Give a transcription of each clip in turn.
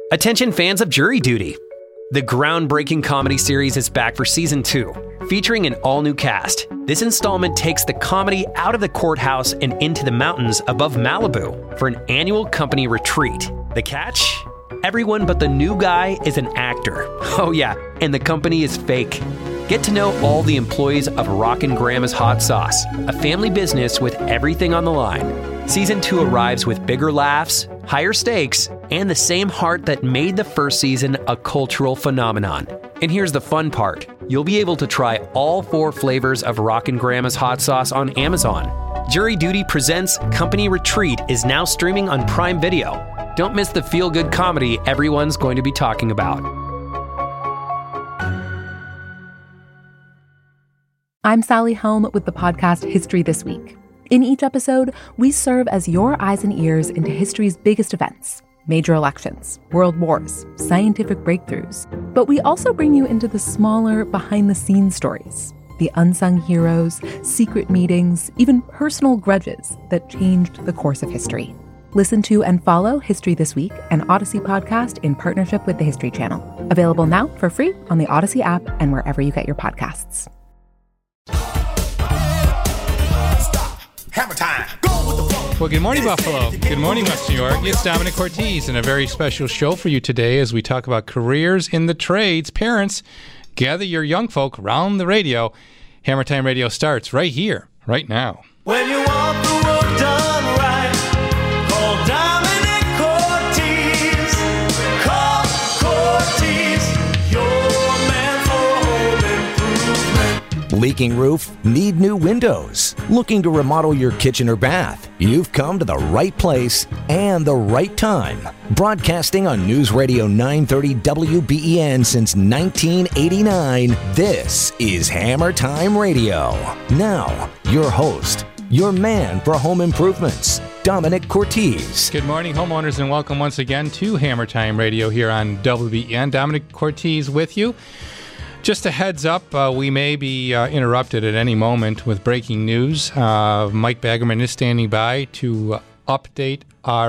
Attention fans of Jury Duty. The groundbreaking comedy series is back for season 2, featuring an all-new cast. This installment takes the comedy out of the courthouse and into the mountains above Malibu for an annual company retreat. The catch? Everyone but the new guy is an actor. Oh yeah, and the company is fake. Get to know all the employees of Rockin' Grandma's Hot Sauce, a family business with everything on the line. Season 2 arrives with bigger laughs, higher stakes, and the same heart that made the first season a cultural phenomenon. And here's the fun part. You'll be able to try all 4 flavors of Rockin' Grandma's Hot Sauce on Amazon. Jury Duty Presents Company Retreat is now streaming on Prime Video. Don't miss the feel-good comedy everyone's going to be talking about. I'm Sally Helm with the podcast History This Week. In each episode, we serve as your eyes and ears into history's biggest events, major elections, world wars, scientific breakthroughs. But we also bring you into the smaller, behind-the-scenes stories, the unsung heroes, secret meetings, even personal grudges that changed the course of history. Listen to and follow History This Week, an Odyssey podcast in partnership with the History Channel. Available now for free on the Odyssey app and wherever you get your podcasts. Hammer time. Well, good morning, Buffalo. Good morning, West New York. It's Dominic Cortese, and a very special show for you today as we talk about careers in the trades. Parents, gather your young folk around the radio. Hammer Time Radio starts right here, right now. When you want the work done right, call Dominic Cortese. Call Cortese, your man for home improvement. Leaking roof? Need new windows? Looking to remodel your kitchen or bath? You've come to the right place and the right time. Broadcasting on News Radio 930 WBEN since 1989, this is Hammer Time Radio. Now, your host, your man for home improvements, Dominic Cortese. Good morning, homeowners, and welcome once again to Hammer Time Radio here on WBEN. Dominic Cortese with you. Just a heads up, we may be interrupted at any moment with breaking news. Mike Baggerman is standing by to update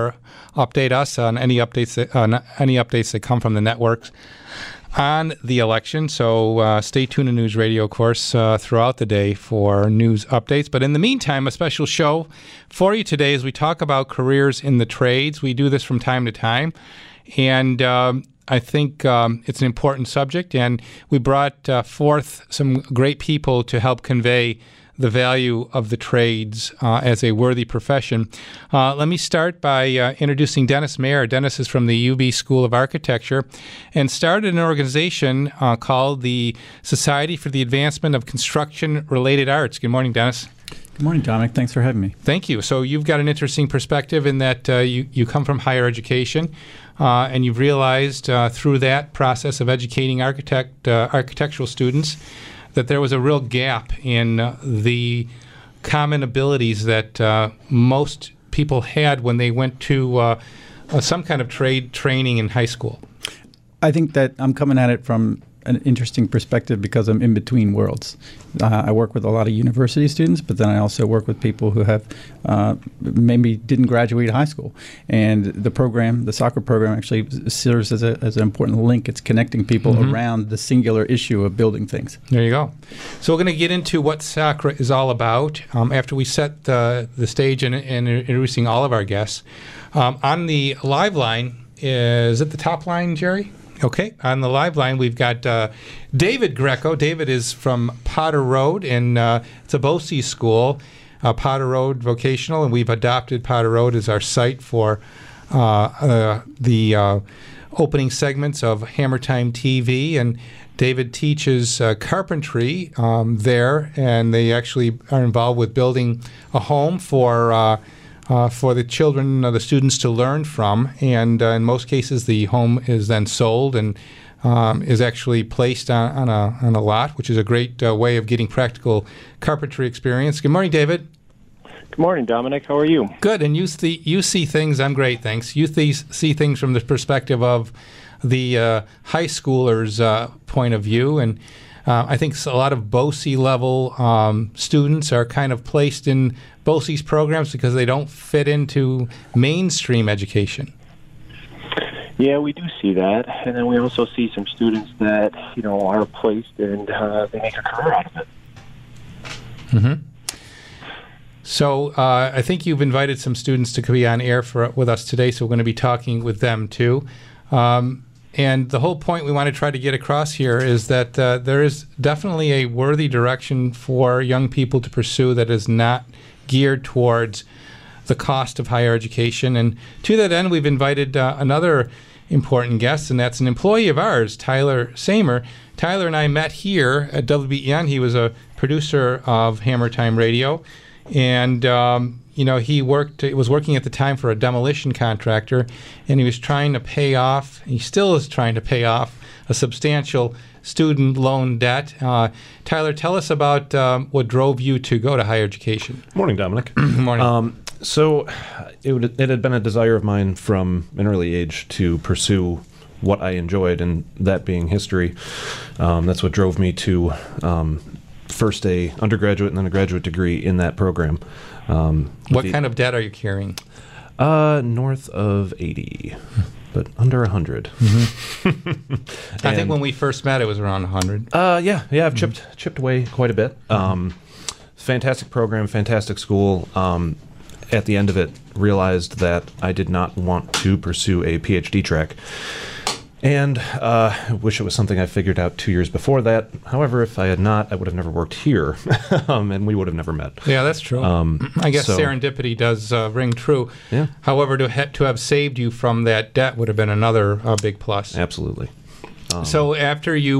us on any updates that come from the networks on the election. So stay tuned to News Radio, of course, throughout the day for news updates. But in the meantime, a special show for you today as we talk about careers in the trades. We do this from time to time, and I think it's an important subject, and we brought forth some great people to help convey the value of the trades as a worthy profession. Let me start by introducing Dennis Mayer. Dennis is from the UB School of Architecture and started an organization called the Society for the Advancement of Construction-Related Arts. Good morning, Dennis. Good morning, Dominic. Thanks for having me. Thank you. So you've got an interesting perspective in that you come from higher education, and you've realized through that process of educating architectural students that there was a real gap in the common abilities that most people had when they went to some kind of trade training in high school. I think that I'm coming at it from an interesting perspective because I'm in between worlds. I work with a lot of university students, but then I also work with people who have maybe didn't graduate high school. And the soccer program actually serves as an important link. It's connecting people around the singular issue of building things. There you go. So we're going to get into what soccer is all about after we set the stage and introducing all of our guests. On the live line, is it the top line, Jerry? Okay, on the live line, we've got David Greco. David is from Potter Road, and it's a BOCES school, Potter Road Vocational, and we've adopted Potter Road as our site for the opening segments of Hammer Time TV. And David teaches carpentry there, and they actually are involved with building a home for the children, the students to learn from. And in most cases, the home is then sold and is actually placed on a lot, which is a great way of getting practical carpentry experience. Good morning, David. Good morning, Dominic. How are you? Good. And you see things. I'm great, thanks. You see things from the perspective of the high schooler's point of view. And I think a lot of BOCES level students are kind of placed in BOCES programs because they don't fit into mainstream education. Yeah, we do see that, and then we also see some students that are placed and they make a career out of it. Mm-hmm. So I think you've invited some students to be on air with us today, so we're going to be talking with them too. And the whole point we want to try to get across here is that there is definitely a worthy direction for young people to pursue that is not geared towards the cost of higher education. And to that end, we've invited another important guest, and that's an employee of ours, Tyler Samer. Tyler and I met here at WBEN. He was a producer of Hammer Time Radio, and he was working at the time for a demolition contractor, and he was trying to pay off. He still is trying to pay off a substantial student loan debt. Tyler, tell us about what drove you to go to higher education. Morning, Dominic. Morning. So it had been a desire of mine from an early age to pursue what I enjoyed, and that being history. That's what drove me to first a undergraduate and then a graduate degree in that program. What kind of debt are you carrying? North of 80, but under 100. Mm-hmm. I think when we first met, it was around 100. Yeah, I've chipped away quite a bit. Fantastic program, fantastic school. At the end of it, realized that I did not want to pursue a PhD track. And I wish it was something I figured out 2 years before that. However, if I had not, I would have never worked here, and we would have never met. Yeah, that's true. I guess serendipity does ring true. Yeah. However, to have saved you from that debt would have been another big plus. Absolutely. So after you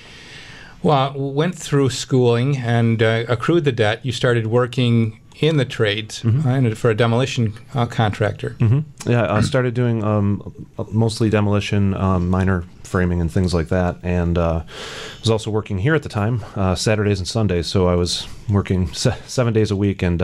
went through schooling and accrued the debt, you started working in the trades for a demolition contractor. Mm-hmm. Yeah, I started doing mostly demolition, minor framing and things like that, and was also working here at the time, Saturdays and Sundays, so I was working 7 days a week, and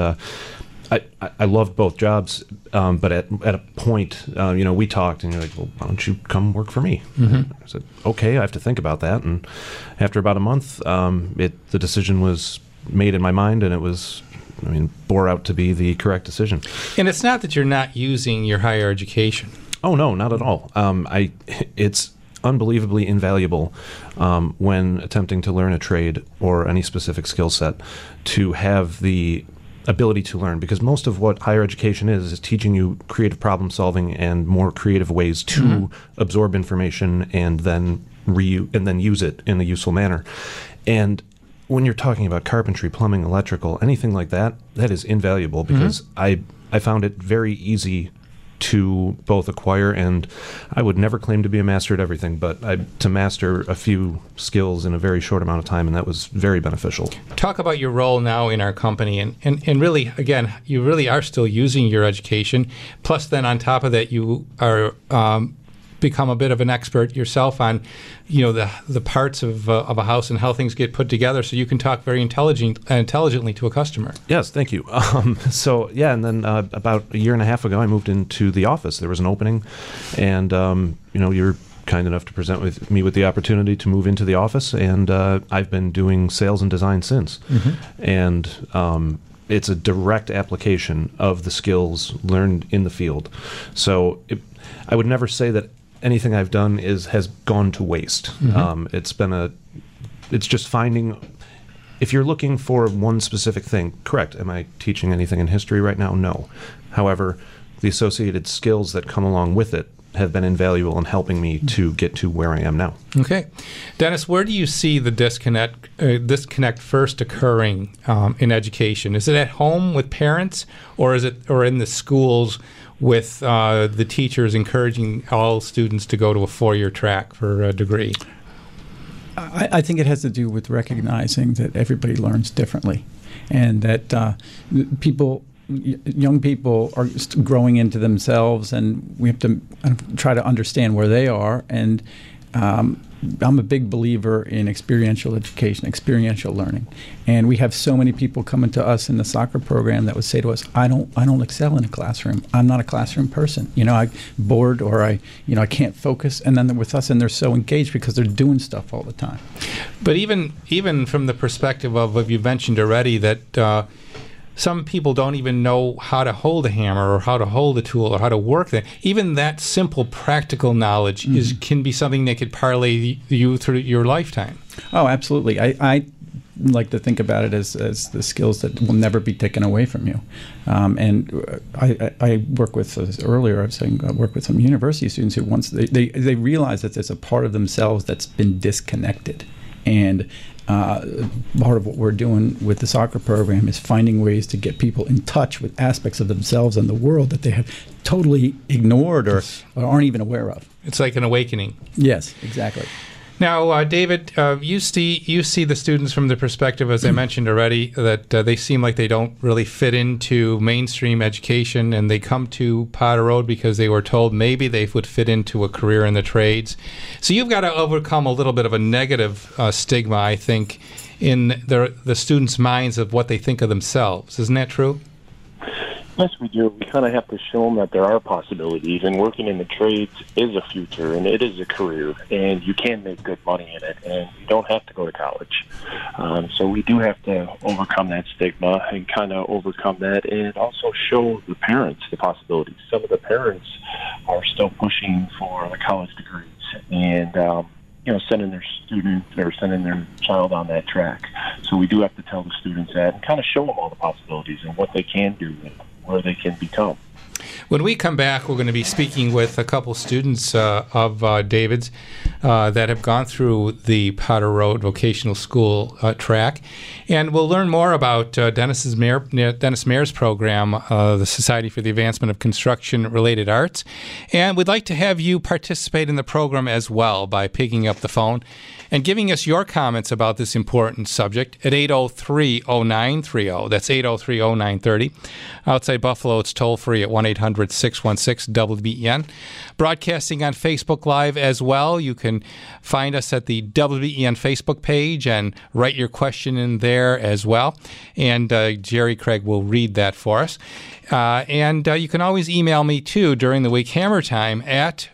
I loved both jobs, but at a point, we talked, and you're like, well, why don't you come work for me? Mm-hmm. I said, okay, I have to think about that, and after about a month, the decision was made in my mind, and it was bore out to be the correct decision. And it's not that you're not using your higher education. Oh, no, not at all. It's unbelievably invaluable when attempting to learn a trade or any specific skill set to have the ability to learn, because most of what higher education is teaching you creative problem solving and more creative ways to absorb information and then use it in a useful manner. And when you're talking about carpentry, plumbing, electrical, anything like that, that is invaluable, because I found it very easy to both acquire, and I would never claim to be a master at everything, but to master a few skills in a very short amount of time, and that was very beneficial. Talk about your role now in our company, and really, again, you really are still using your education, plus then on top of that, you are become a bit of an expert yourself on, the parts of a house and how things get put together, so you can talk very intelligently to a customer. Yes, thank you. And then about a year and a half ago, I moved into the office. There was an opening, and you're kind enough to present me with the opportunity to move into the office, and I've been doing sales and design since. And it's a direct application of the skills learned in the field. So I would never say that anything I've done has gone to waste. It's just finding, if you're looking for one specific thing, correct. Am I teaching anything in history right now? No. However, the associated skills that come along with it have been invaluable in helping me to get to where I am now. Okay. Dennis, where do you see the disconnect first occurring in education? Is it at home with parents, or in the schools with the teachers encouraging all students to go to a 4-year track for a degree? I think it has to do with recognizing that everybody learns differently, and that young people are growing into themselves, and we have to try to understand where they are. And I'm a big believer in experiential education, experiential learning. And we have so many people coming to us in the soccer program that would say to us, I don't excel in a classroom. I'm not a classroom person. I'm bored, or I can't focus. And then they're with us, and they're so engaged because they're doing stuff all the time. But even from the perspective of, you mentioned already that some people don't even know how to hold a hammer or how to hold a tool or how to work that. Even that simple practical knowledge can be something that could parlay you through your lifetime. Oh, absolutely. I like to think about it as the skills that will never be taken away from you. And I work with, as earlier I was saying, I work with some university students who once they realize that there's a part of themselves that's been disconnected. And part of what we're doing with the soccer program is finding ways to get people in touch with aspects of themselves and the world that they have totally ignored or aren't even aware of. It's like an awakening. Yes, exactly. Now, David, you see the students from the perspective, as I mentioned already, that they seem like they don't really fit into mainstream education, and they come to Potter Road because they were told maybe they would fit into a career in the trades. So you've got to overcome a little bit of a negative stigma, I think, in the students' minds of what they think of themselves. Isn't that true? Yes, we do. We kind of have to show them that there are possibilities, and working in the trades is a future, and it is a career, and you can make good money in it, and you don't have to go to college. So we do have to overcome that stigma and kind of overcome that, and also show the parents the possibilities. Some of the parents are still pushing for the college degrees, and sending their student or sending their child on that track. So we do have to tell the students that and kind of show them all the possibilities and what they can do and where they can become. When we come back, we're going to be speaking with a couple students of David's that have gone through the Potter Road Vocational School track, and we'll learn more about Dennis Mayer's program, the Society for the Advancement of Construction-Related Arts, and we'd like to have you participate in the program as well by picking up the phone and giving us your comments about this important subject at 803-0930. That's 803-0930. Outside Buffalo, it's toll-free at 1-800-616-WBEN. Broadcasting on Facebook Live as well. You can find us at the WBEN Facebook page and write your question in there as well. And Jerry Craig will read that for us. And you can always email me, too, during the week, hammertime at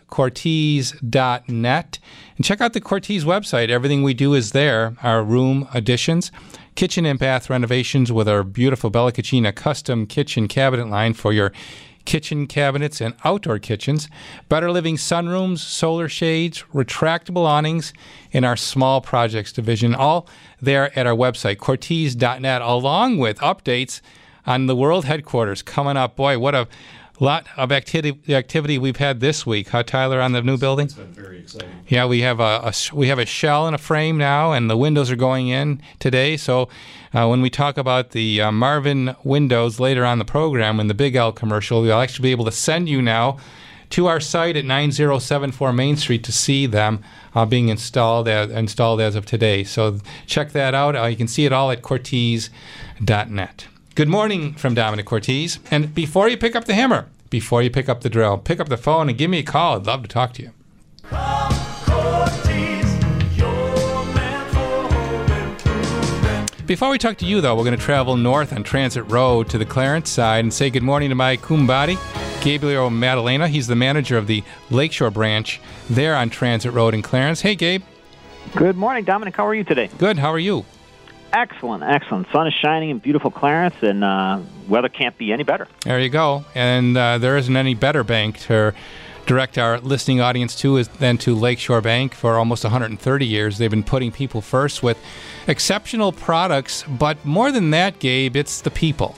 Cortese.net. And check out the Cortese website. Everything we do is there. Our room additions, kitchen and bath renovations with our beautiful Bella Cucina custom kitchen cabinet line for your kitchen cabinets and outdoor kitchens, Better Living sunrooms, solar shades, retractable awnings, in our small projects division, all there at our website, Cortese.net, along with updates on the world headquarters coming up. Boy, what a lot of activity we've had this week, huh, Tyler, on the new building? It's been very exciting. Yeah, we have a shell and a frame now, and the windows are going in today. So when we talk about the Marvin windows later on the program in the Big L commercial, we'll actually be able to send you now to our site at 9074 Main Street to see them being installed as of today. So check that out. You can see it all at Cortese.net. Good morning from Dominic Cortese. And before you pick up the hammer, before you pick up the drill, pick up the phone and give me a call. I'd love to talk to you. Call Cortese, your man for home improvement. Before we talk to you, though, we're going to travel north on Transit Road to the Clarence side and say good morning to my kumbadi, Gabriel Maddalena. He's the manager of the Lakeshore branch there on Transit Road in Clarence. Hey, Gabe. Good morning, Dominic. How are you today? Good. How are you? Excellent, excellent. Sun is shining in beautiful Clarence, and weather can't be any better. There you go. And there isn't any better bank to direct our listening audience to than to Lakeshore Bank. For almost 130 years, they've been putting people first with exceptional products. But more than that, Gabe, it's the people.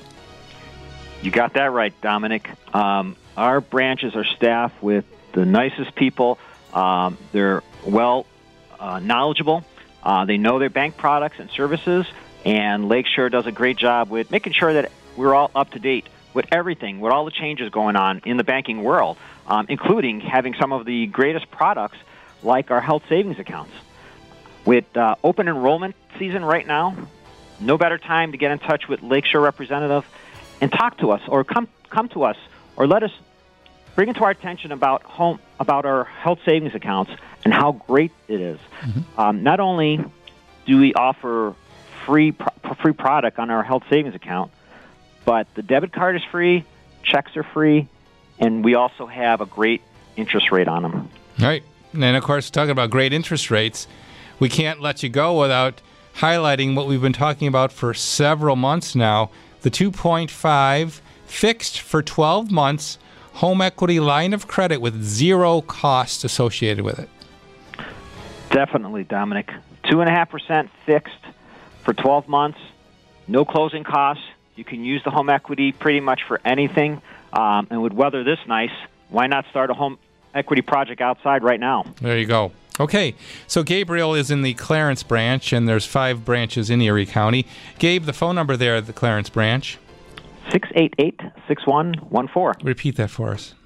You got that right, Dominic. Our branches are staffed with the nicest people. They're well knowledgeable. They know their bank products and services, and Lakeshore does a great job with making sure that we're all up to date with everything, with all the changes going on in the banking world, including having some of the greatest products like our health savings accounts. With open enrollment season right now, no better time to get in touch with Lakeshore representative and talk to us, or come to us, or let us bring it to our attention about our health savings accounts and how great it is. Mm-hmm. Not only do we offer free product on our health savings account, but the debit card is free, checks are free, and we also have a great interest rate on them. Right. And, of course, talking about great interest rates, we can't let you go without highlighting what we've been talking about for several months now, the 2.5 fixed for 12 months home equity line of credit with zero cost associated with it. Definitely, Dominic. 2.5% fixed for 12 months, no closing costs. You can use the home equity pretty much for anything. And with weather this nice, why not start a home equity project outside right now? There you go. Okay, so Gabriel is in the Clarence branch, and there's 5 branches in Erie County. Gabe, the phone number there at the Clarence branch? 688-6114. Repeat that for us.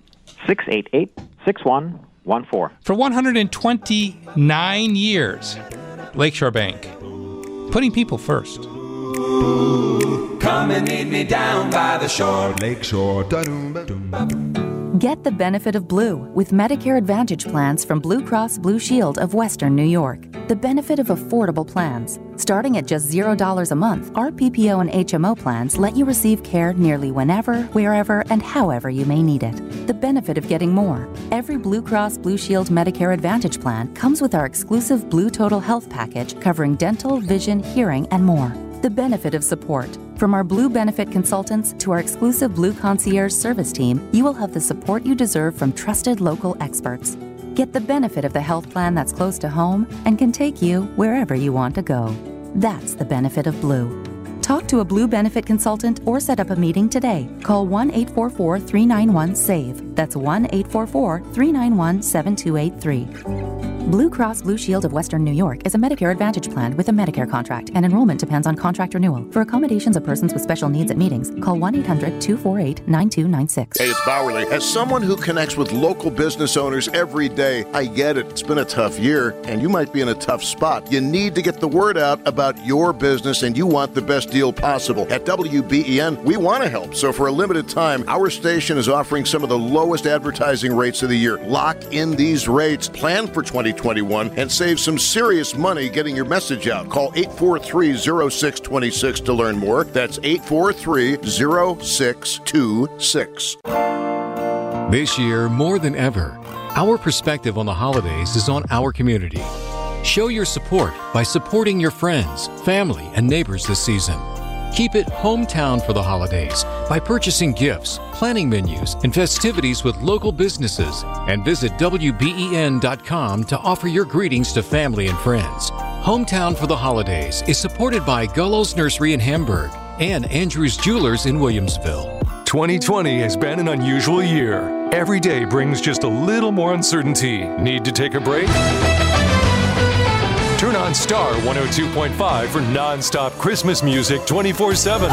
688-6114. For 129 years, Lakeshore Bank, putting people first. Come and meet me down by the shore. Lakeshore. Get the benefit of Blue with Medicare Advantage plans from Blue Cross Blue Shield of Western New York. The benefit of affordable plans. Starting at just $0 a month, our PPO and HMO plans let you receive care nearly whenever, wherever, and however you may need it. The benefit of getting more. Every Blue Cross Blue Shield Medicare Advantage plan comes with our exclusive Blue Total Health package covering dental, vision, hearing, and more. The benefit of support. From our Blue Benefit consultants to our exclusive Blue Concierge service team, you will have the support you deserve from trusted local experts. Get the benefit of the health plan that's close to home and can take you wherever you want to go. That's the benefit of Blue. Talk to a Blue Benefit consultant or set up a meeting today. Call 1-844-391-SAVE. That's 1-844-391-7283. Blue Cross Blue Shield of Western New York is a Medicare Advantage plan with a Medicare contract, and enrollment depends on contract renewal. For accommodations of persons with special needs at meetings, call 1-800-248-9296. Hey, it's Bowerly. As someone who connects with local business owners every day, I get it. It's been a tough year, and you might be in a tough spot. You need to get the word out about your business, and you want the best deal possible. At WBEN, we want to help. So for a limited time, our station is offering some of the lowest advertising rates of the year. Lock in these rates. Plan for 2021 and save some serious money getting your message out. Call 843-0626 to learn more. That's 843-0626. This year, more than ever, our perspective on the holidays is on our community. Show your support by supporting your friends, family, and neighbors this season. Keep it hometown for the holidays by purchasing gifts, planning menus, and festivities with local businesses, and visit WBEN.com to offer your greetings to family and friends. Hometown for the Holidays is supported by Gullo's Nursery in Hamburg and Andrews Jewelers in Williamsville. 2020 has been an unusual year. Every day brings just a little more uncertainty. Need to take a break? Turn on Star 102.5 for non-stop Christmas music 24/7.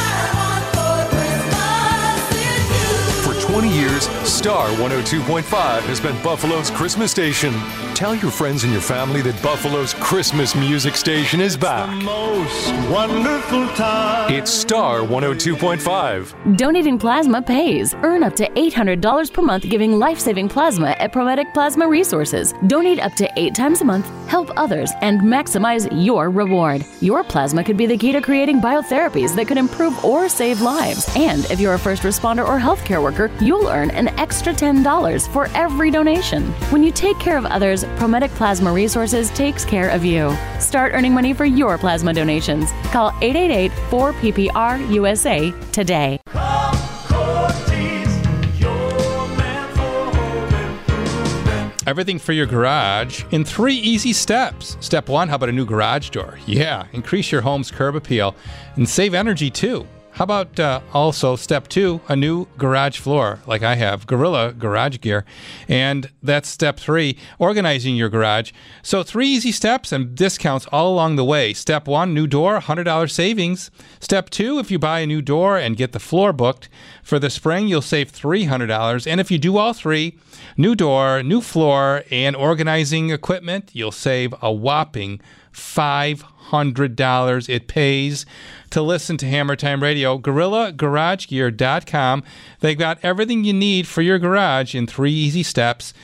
For 20 years, Star 102.5 has been Buffalo's Christmas station. Tell your friends and your family that Buffalo's Christmas music station is back. The most wonderful time. It's Star 102.5. Donating plasma pays. Earn up to $800 per month giving life-saving plasma at Prometic Plasma Resources. Donate up to 8 times a month, help others, and maximize your reward. Your plasma could be the key to creating biotherapies that could improve or save lives. And if you're a first responder or healthcare worker, you'll earn an extra $10 for every donation. When you take care of others, Prometic Plasma Resources takes care of you. Start earning money for your plasma donations. Call 888-4PPR-USA today. Everything for your garage in 3 easy steps. Step 1, how about a new garage door? Yeah, increase your home's curb appeal and save energy too. How about also step 2, a new garage floor like I have, Gorilla Garage Gear. And that's step 3, organizing your garage. So 3 easy steps and discounts all along the way. Step 1, new door, $100 savings. Step 2, if you buy a new door and get the floor booked for the spring, you'll save $300. And if you do all 3, new door, new floor, and organizing equipment, you'll save a whopping $500. It pays to listen to Hammer Time Radio. GorillaGarageGear.com. They've got everything you need for your garage in 3 easy steps.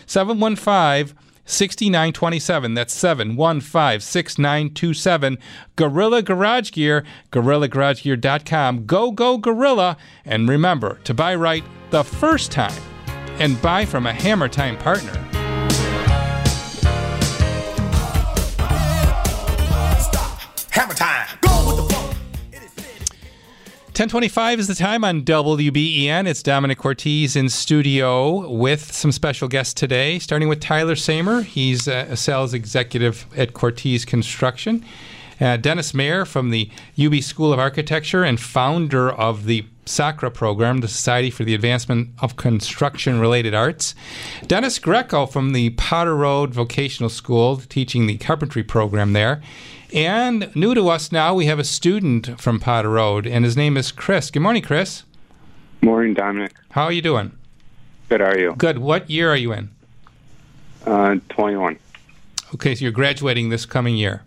715-6927. That's 715-6927. Gorilla Garage Gear. GorillaGarageGear.com. Go, go, Gorilla. And remember to buy right the first time and buy from a Hammer Time partner. Hammer time. Go with the flow. 10:25 is the time on WBEN. It's Dominic Cortese in studio with some special guests today, starting with Tyler Samer. He's a sales executive at Cortese Construction. Dennis Mayer from the UB School of Architecture and founder of the SACRA program, the Society for the Advancement of Construction-Related Arts. Dennis Greco from the Potter Road Vocational School, teaching the carpentry program there. And new to us now, we have a student from Potter Road, and his name is Chris. Good morning, Chris. Morning, Dominic. How are you doing? Good, how are you? Good. What year are you in? 21. Okay, so you're graduating this coming year.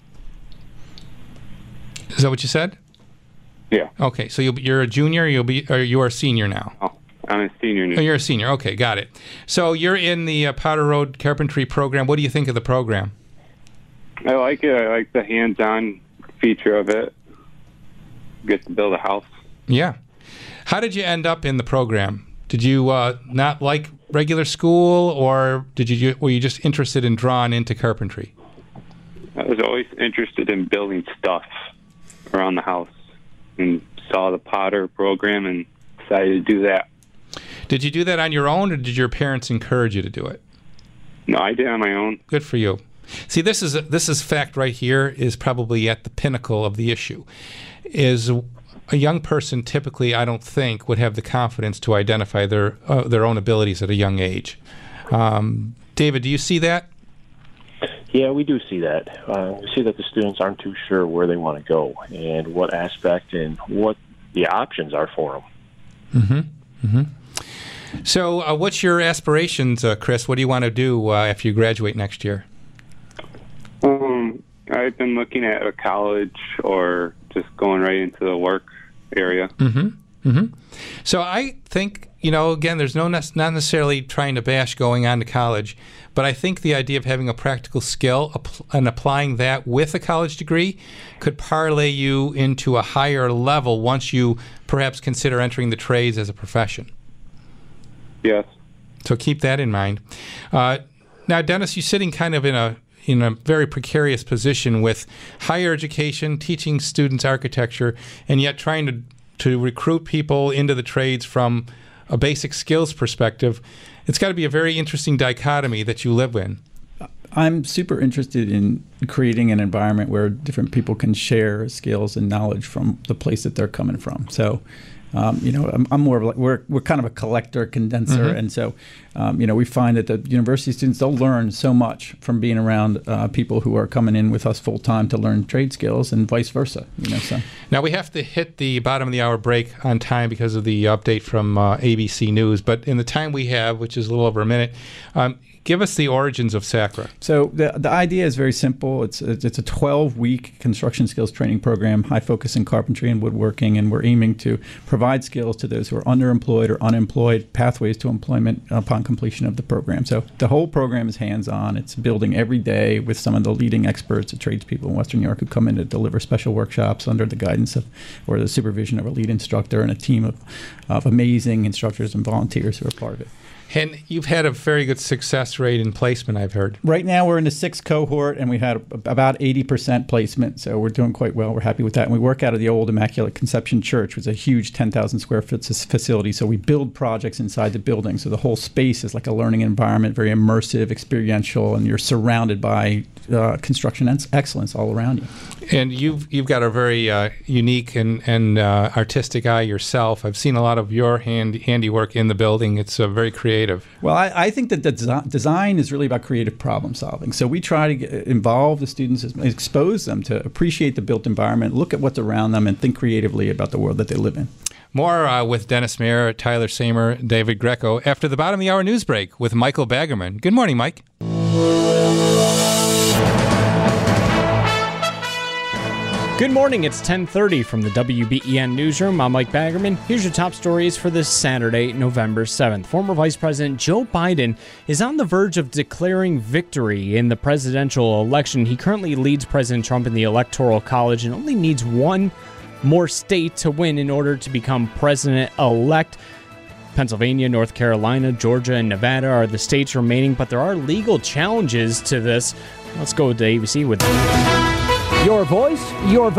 Is that what you said? Yeah. Okay, so you're a junior, or you're a senior now? Oh, I'm a senior now. Oh, you're a senior. Okay, got it. So you're in the Potter Road Carpentry program. What do you think of the program? I like it. I like the hands-on feature of it. Get to build a house. Yeah. How did you end up in the program? Did you not like regular school, or were you just interested and drawn into carpentry? I was always interested in building stuff around the house and saw the Potter program and decided to do that. Did you do that on your own, or did your parents encourage you to do it? No, I did on my own. Good for you. See, this is fact right here is probably at the pinnacle of the issue. Is a young person typically, I don't think, would have the confidence to identify their own abilities at a young age. David, do you see that? Yeah, we do see that. We see that the students aren't too sure where they want to go and what aspect and what the options are for them. Mm-hmm. Mm-hmm. So what's your aspirations, Chris? What do you want to do after you graduate next year? I've been looking at a college or just going right into the work area. Mm-hmm. Mm-hmm. So I think, again, there's not necessarily trying to bash going on to college, but I think the idea of having a practical skill and applying that with a college degree could parlay you into a higher level once you perhaps consider entering the trades as a profession. Yes. So keep that in mind. Now, Dennis, you're sitting kind of in a very precarious position with higher education, teaching students architecture, and yet trying to recruit people into the trades from a basic skills perspective. It's got to be a very interesting dichotomy that you live in. I'm super interested in creating an environment where different people can share skills and knowledge from the place that they're coming from. So, I'm more of like we're kind of a collector, condenser, Mm-hmm. and so we find that the university students, they'll learn so much from being around people who are coming in with us full time to learn trade skills, and vice versa. So now we have to hit the bottom of the hour break on time because of the update from ABC News. But in the time we have, which is a little over a minute, give us the origins of SACRA. So the idea is very simple. It's a 12-week construction skills training program, high focus in carpentry and woodworking, and we're aiming to provide skills to those who are underemployed or unemployed, pathways to employment upon completion of the program. So the whole program is hands-on. It's building every day with some of the leading experts, the tradespeople in Western New York who come in to deliver special workshops under the guidance or the supervision of a lead instructor and a team of amazing instructors and volunteers who are part of it. And you've had a very good success rate in placement, I've heard. Right now we're in the 6th cohort, and we had about 80% placement, so we're doing quite well. We're happy with that. And we work out of the old Immaculate Conception Church, which is a huge 10,000 square foot facility. So we build projects inside the building. So the whole space is like a learning environment, very immersive, experiential, and you're surrounded by construction excellence all around you. And you've got a very unique and artistic eye yourself. I've seen a lot of your handiwork in the building. It's very creative. Well, I think that the design is really about creative problem solving. So we try to involve the students, expose them to appreciate the built environment, look at what's around them, and think creatively about the world that they live in. More with Dennis Mayer, Tyler Samer, David Greco after the bottom of the hour news break with Michael Baggerman. Good morning, Mike. Good morning, it's 10:30 from the WBEN Newsroom. I'm Mike Baggerman. Here's your top stories for this Saturday, November 7th. Former Vice President Joe Biden is on the verge of declaring victory in the presidential election. He currently leads President Trump in the Electoral College and only needs one more state to win in order to become president-elect. Pennsylvania, North Carolina, Georgia, and Nevada are the states remaining, but there are legal challenges to this. Let's go to ABC with Your voice, your vote.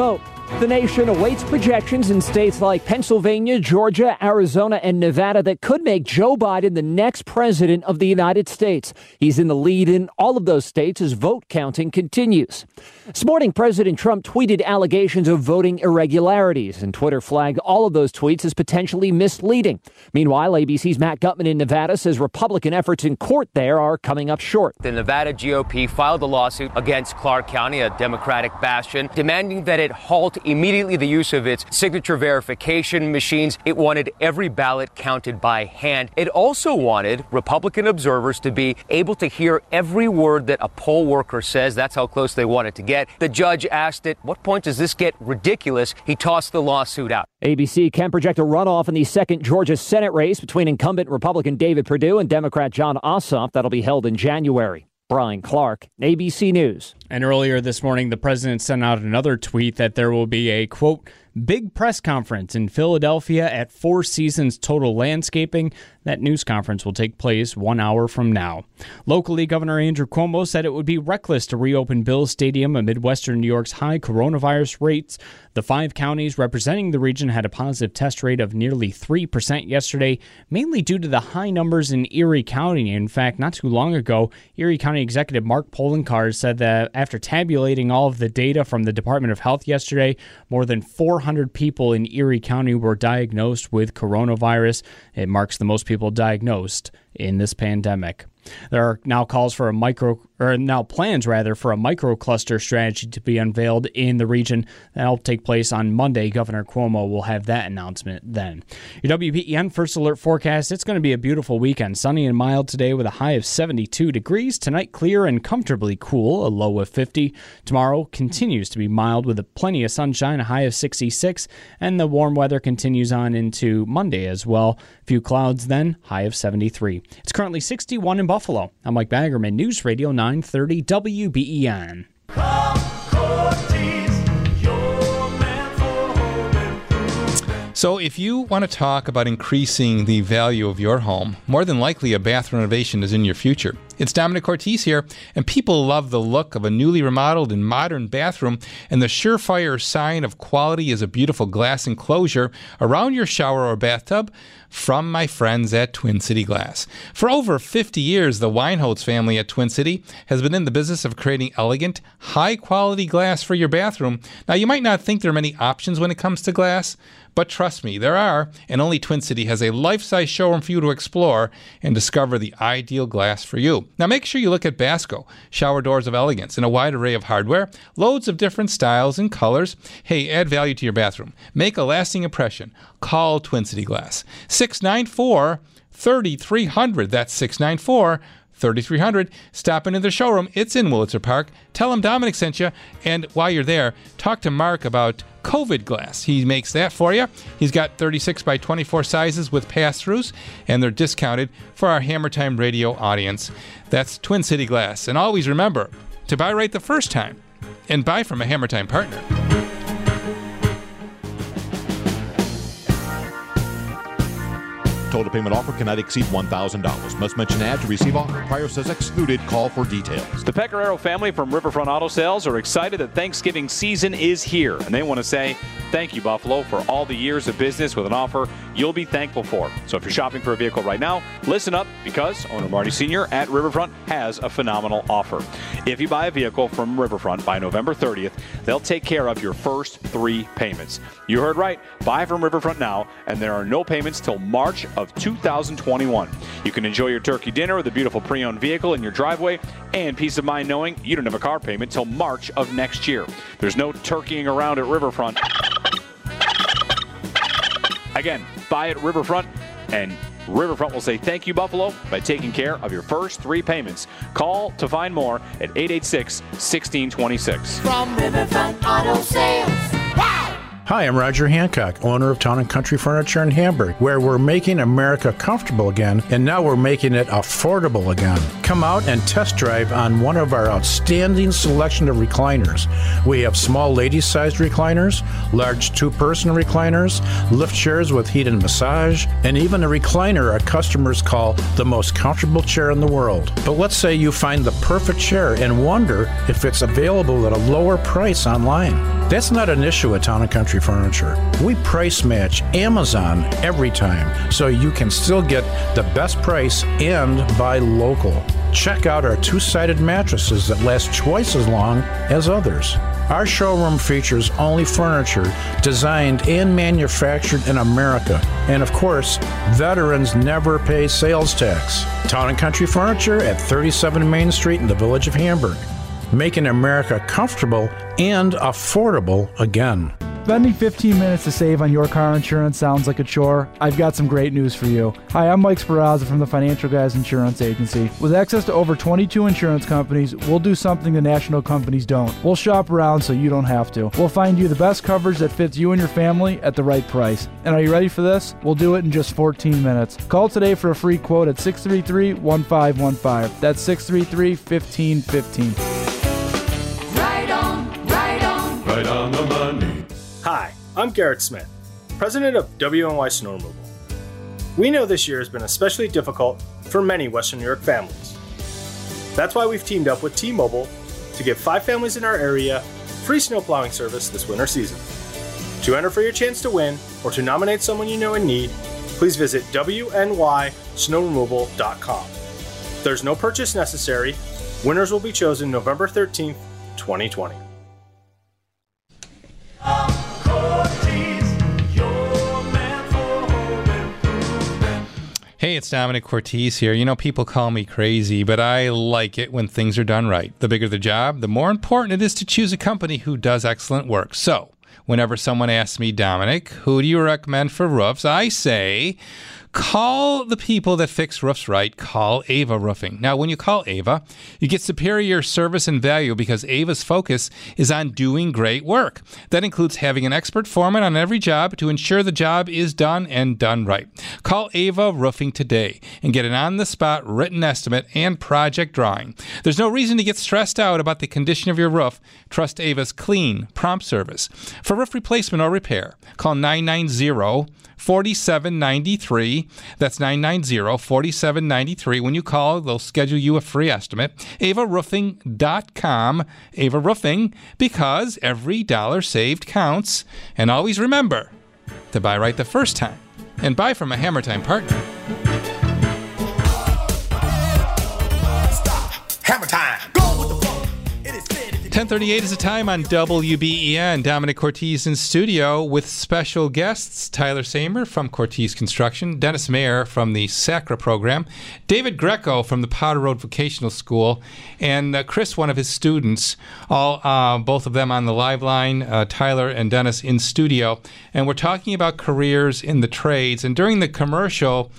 The nation awaits projections in states like Pennsylvania, Georgia, Arizona, and Nevada that could make Joe Biden the next president of the United States. He's in the lead in all of those states as vote counting continues. This morning, President Trump tweeted allegations of voting irregularities, and Twitter flagged all of those tweets as potentially misleading. Meanwhile, ABC's Matt Gutman in Nevada says Republican efforts in court there are coming up short. The Nevada GOP filed a lawsuit against Clark County, a Democratic bastion, demanding that it halt immediately the use of its signature verification machines. It wanted every ballot counted by hand. It also wanted Republican observers to be able to hear every word that a poll worker says. That's how close they wanted to get. The judge asked at what point does this get ridiculous? He tossed the lawsuit out. ABC can project a runoff in the second Georgia Senate race between incumbent Republican David Perdue and Democrat Jon Ossoff. That'll be held in January. Brian Clark, ABC News. And earlier this morning, the president sent out another tweet that there will be a, quote, big press conference in Philadelphia at Four Seasons Total Landscaping. That news conference will take place 1 hour from now. Locally, Governor Andrew Cuomo said it would be reckless to reopen Bills Stadium amid Western New York's high coronavirus rates. The 5 counties representing the region had a positive test rate of nearly 3% yesterday, mainly due to the high numbers in Erie County. In fact, not too long ago, Erie County Executive Mark Poloncarz said that after tabulating all of the data from the Department of Health yesterday, more than 400 people in Erie County were diagnosed with coronavirus. It marks the most people diagnosed in this pandemic. There are now plans for a microcluster strategy to be unveiled in the region. That'll take place on Monday. Governor Cuomo will have that announcement then. Your WBEN First Alert forecast, it's going to be a beautiful weekend. Sunny and mild today with a high of 72 degrees. Tonight, clear and comfortably cool, a low of 50. Tomorrow continues to be mild with plenty of sunshine, a high of 66. And the warm weather continues on into Monday as well. Few clouds then, high of 73. It's currently 61 in Buffalo. I'm Mike Baggerman, News Radio 930 WBEN. So if you want to talk about increasing the value of your home, more than likely a bath renovation is in your future. It's Dominic Ortiz here, and people love the look of a newly remodeled and modern bathroom, and the surefire sign of quality is a beautiful glass enclosure around your shower or bathtub from my friends at Twin City Glass. For over 50 years, the Weinholz family at Twin City has been in the business of creating elegant, high-quality glass for your bathroom. Now, you might not think there are many options when it comes to glass, but trust me, there are, and only Twin City has a life-size showroom for you to explore and discover the ideal glass for you. Now make sure you look at Basco, shower doors of elegance, and a wide array of hardware, loads of different styles and colors. Hey, add value to your bathroom. Make a lasting impression. Call Twin City Glass. 694-3300. That's 694-3300. Stop into the showroom. It's in Wurlitzer Park. Tell them Dominic sent you. And while you're there, talk to Mark about COVID glass. He makes that for you. He's got 36 by 24 sizes with pass-throughs, and they're discounted for our Hammer Time radio audience. That's Twin City Glass. And always remember to buy right the first time and buy from a Hammer Time partner. Total payment offer cannot exceed $1,000. Must mention ad to receive offer. Prior says excluded. Call for details. The Pecoraro family from Riverfront Auto Sales are excited that Thanksgiving season is here, and they want to say thank you, Buffalo, for all the years of business with an offer you'll be thankful for. So if you're shopping for a vehicle right now, listen up, because owner Marty Sr. at Riverfront has a phenomenal offer. If you buy a vehicle from Riverfront by November 30th, they'll take care of your first 3 payments. You heard right. Buy from Riverfront now, and there are no payments till March of 2021. You can enjoy your turkey dinner with a beautiful pre-owned vehicle in your driveway, and peace of mind knowing you don't have a car payment till March of next year. There's no turkeying around at Riverfront. Again, buy at Riverfront, and Riverfront will say thank you, Buffalo, by taking care of your first 3 payments. Call to find more at 886-1626. From Riverfront Auto Sales. Wow! Hi, I'm Roger Hancock, owner of Town & Country Furniture in Hamburg, where we're making America comfortable again, and now we're making it affordable again. Come out and test drive on one of our outstanding selection of recliners. We have small lady-sized recliners, large 2-person recliners, lift chairs with heat and massage, and even a recliner our customers call the most comfortable chair in the world. But let's say you find the perfect chair and wonder if it's available at a lower price online. That's not an issue at Town & Country Furniture. We price match Amazon every time, so you can still get the best price and buy local. Check out our two-sided mattresses that last twice as long as others. Our showroom features only furniture designed and manufactured in America. And of course, veterans never pay sales tax. Town & Country Furniture at 37 Main Street in the village of Hamburg. Making America comfortable and affordable again. Spending 15 minutes to save on your car insurance sounds like a chore? I've got some great news for you. Hi, I'm Mike Sperazza from the Financial Guys Insurance Agency. With access to over 22 insurance companies, we'll do something the national companies don't. We'll shop around so you don't have to. We'll find you the best coverage that fits you and your family at the right price. And are you ready for this? We'll do it in just 14 minutes. Call today for a free quote at 633-1515. That's 633-1515. Right on the money. Hi, I'm Garrett Smith, president of WNY Snow Removal. We know this year has been especially difficult for many Western New York families. That's why we've teamed up with T-Mobile to give 5 families in our area free snow plowing service this winter season. To enter for your chance to win or to nominate someone you know in need, please visit WNYSnowRemoval.com. There's no purchase necessary. Winners will be chosen November 13th, 2020. Hey, it's Dominic Cortese here. You know, people call me crazy, but I like it when things are done right. The bigger the job, the more important it is to choose a company who does excellent work. So, whenever someone asks me, Dominic, who do you recommend for roofs? I say, call the people that fix roofs right. Call Ava Roofing. Now, when you call Ava, you get superior service and value because Ava's focus is on doing great work. That includes having an expert foreman on every job to ensure the job is done and done right. Call Ava Roofing today and get an on-the-spot written estimate and project drawing. There's no reason to get stressed out about the condition of your roof. Trust Ava's clean, prompt service. For roof replacement or repair, call 990-4793. That's 990-4793. When you call, they'll schedule you a free estimate. AvaRoofing.com. Ava Roofing, because every dollar saved counts. And always remember to buy right the first time and buy from a Hammer Time partner. Hammer time. 10:38 is the time on WBEN. Dominic Cortese in studio with special guests Tyler Samer from Cortese Construction, Dennis Mayer from the SACRA program, David Greco from the Powder Road Vocational School, and Chris, one of his students. Both of them on the live line. Tyler and Dennis in studio, and we're talking about careers in the trades. And during the commercial,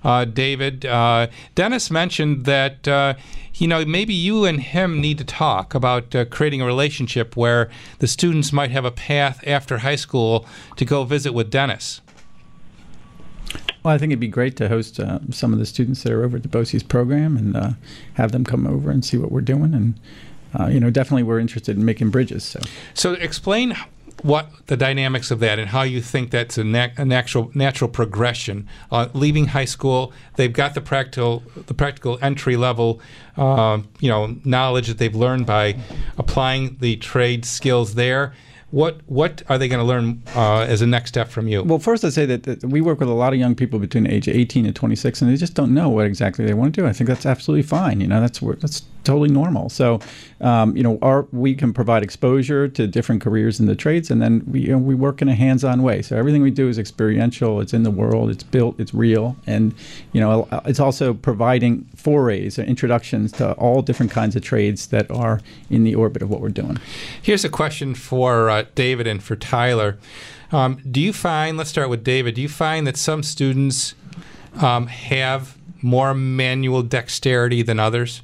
Dennis mentioned that. Maybe you and him need to talk about creating a relationship where the students might have a path after high school to go visit with Dennis. Well, I think it'd be great to host some of the students that are over at the BOCES program and have them come over and see what we're doing. And, definitely we're interested in making bridges. So explain what the dynamics of that and how you think that's a natural progression. Leaving high school, they've got the practical entry level, knowledge that they've learned by applying the trade skills there. What are they going to learn as a next step from you? Well, first I'd say that we work with a lot of young people between the age of 18 and 26, and they just don't know what exactly they want to do. I think that's absolutely fine. That's totally normal. So, we can provide exposure to different careers in the trades, and then we work in a hands-on way. So everything we do is experiential. It's in the world. It's built. It's real, and it's also providing forays or introductions to all different kinds of trades that are in the orbit of what we're doing. Here's a question for David and for Tyler. Do you find? Let's start with David. Do you find that some students have more manual dexterity than others?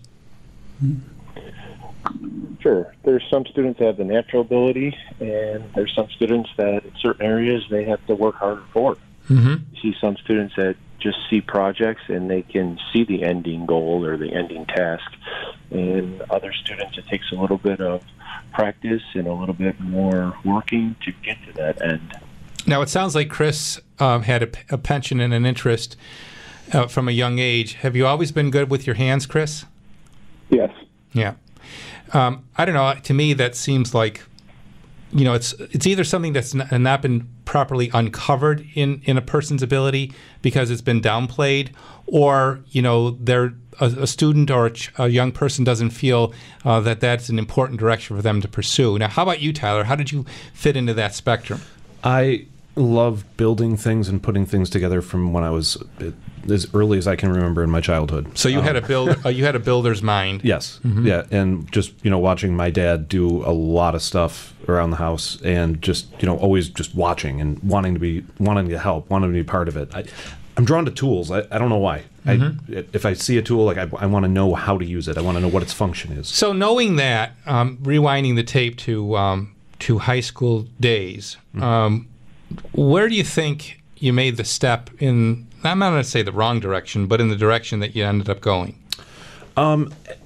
Sure. There's some students that have the natural ability, and there's some students that in certain areas they have to work harder for. Mm-hmm. You see some students that just see projects and they can see the ending goal or the ending task, and other students it takes a little bit of practice and a little bit more working to get to that end. Now, it sounds like Chris had a penchant and an interest from a young age. Have you always been good with your hands, Chris? Yes. Yeah. I don't know. To me, that seems like it's either something that's not been properly uncovered in a person's ability because it's been downplayed, or they're a student or a young person doesn't feel that that's an important direction for them to pursue. Now, how about you, Tyler? How did you fit into that spectrum? I love building things and putting things together from when I was as early as I can remember in my childhood. So you had a builder's mind. Yes, Mm-hmm. yeah, and just watching my dad do a lot of stuff around the house, and just always just watching and wanting to help, wanting to be part of it. I'm drawn to tools. I don't know why. Mm-hmm. If I see a tool, I want to know how to use it. I want to know what its function is. So knowing that, rewinding the tape to high school days, where do you think you made the step in? I'm not going to say the wrong direction, but in the direction that you ended up going. I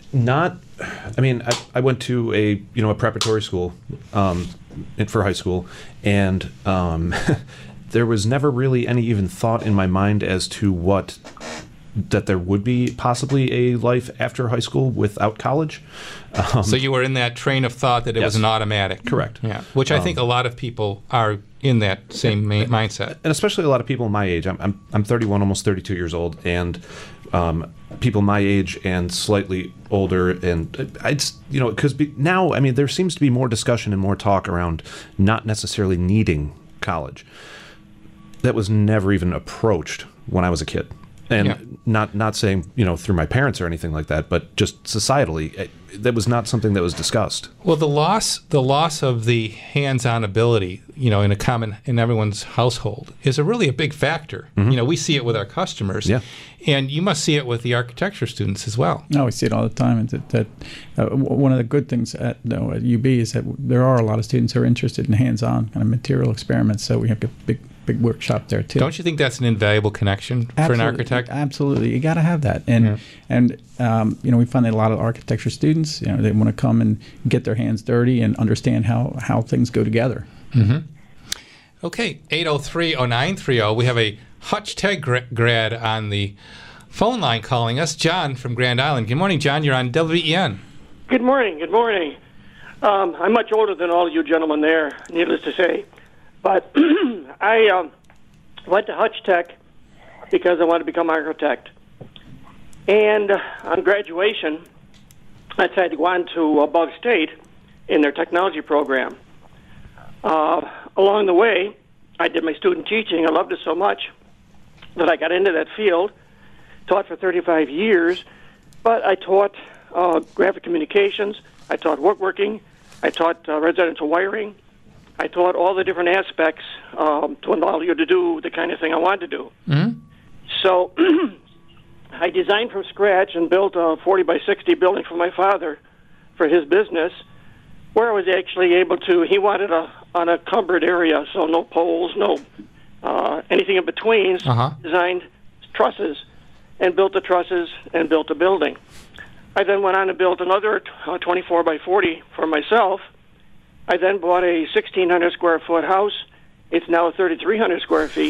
went to a preparatory school for high school, and there was never really any even thought in my mind as to that there would be possibly a life after high school without college. So you were in that train of thought that it was an automatic. Correct. Yeah, which I think a lot of people are in that same mindset. And especially a lot of people my age. I'm 31, almost 32 years old, and people my age and slightly older, and because now, there seems to be more discussion and more talk around not necessarily needing college. That was never even approached when I was a kid. And not saying, through my parents or anything like that, but just societally, that was not something that was discussed. Well, the loss of the hands-on ability, in everyone's household is really a big factor. Mm-hmm. We see it with our customers. Yeah. And you must see it with the architecture students as well. No, we see it all the time. And that one of the good things at UB is that there are a lot of students who are interested in hands-on kind of material experiments. So we have a big workshop there too. Don't you think that's an invaluable connection for an architect? Absolutely, you got to have that. And we find that a lot of architecture students, they want to come and get their hands dirty and understand how things go together. Mm-hmm. Okay, 803-0930. We have a Hutch Tech grad on the phone line calling us. John from Grand Island. Good morning, John. You're on WEN. Good morning. Good morning. I'm much older than all of you gentlemen there, needless to say. But I went to Hutch Tech because I wanted to become an architect. And on graduation, I decided to go on to Above State in their technology program. Along the way, I did my student teaching. I loved it so much that I got into that field, taught for 35 years. But I taught graphic communications. I taught woodworking. I taught residential wiring. I taught all the different aspects to allow you to do the kind of thing I wanted to do. Mm-hmm. So I designed from scratch and built a 40 by 60 building for my father for his business, where I was actually able to, he wanted a unencumbered area, so no poles, no anything in between. Designed trusses and built the trusses and built a building. I then went on and built another 24 by 40 for myself. I then bought a 1,600 square foot house. It's now 3,300 square feet.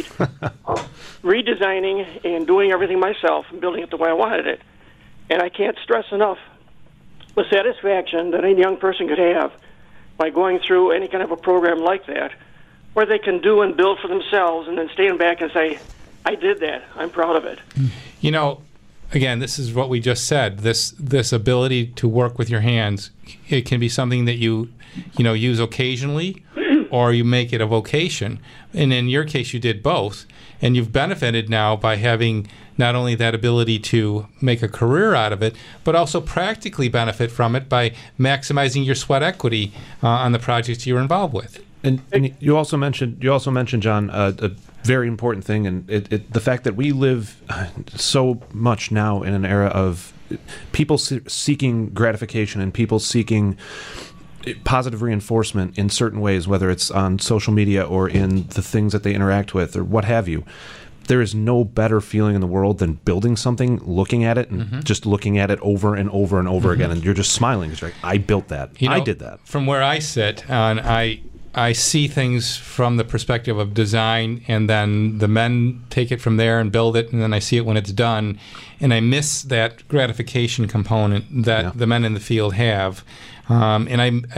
Redesigning and doing everything myself and building it the way I wanted it. And I can't stress enough the satisfaction that any young person could have by going through any kind of a program like that, where they can do and build for themselves and then stand back and say, I did that. I'm proud of it. Again, this is what we just said. This ability to work with your hands, it can be something that you use occasionally, or you make it a vocation. And in your case, you did both, and you've benefited now by having not only that ability to make a career out of it, but also practically benefit from it by maximizing your sweat equity on the projects you're involved with. And you also mentioned, John, a very important thing, and the fact that we live so much now in an era of people seeking gratification and people seeking positive reinforcement in certain ways, whether it's on social media or in the things that they interact with or what have you. There is no better feeling in the world than building something, looking at it, and just looking at it over and over and over again, and you're just smiling. It's like, I built that. I did that. From where I sit, and I see things from the perspective of design, and then the men take it from there and build it, and then I see it when it's done, and I miss that gratification component that the men in the field have. And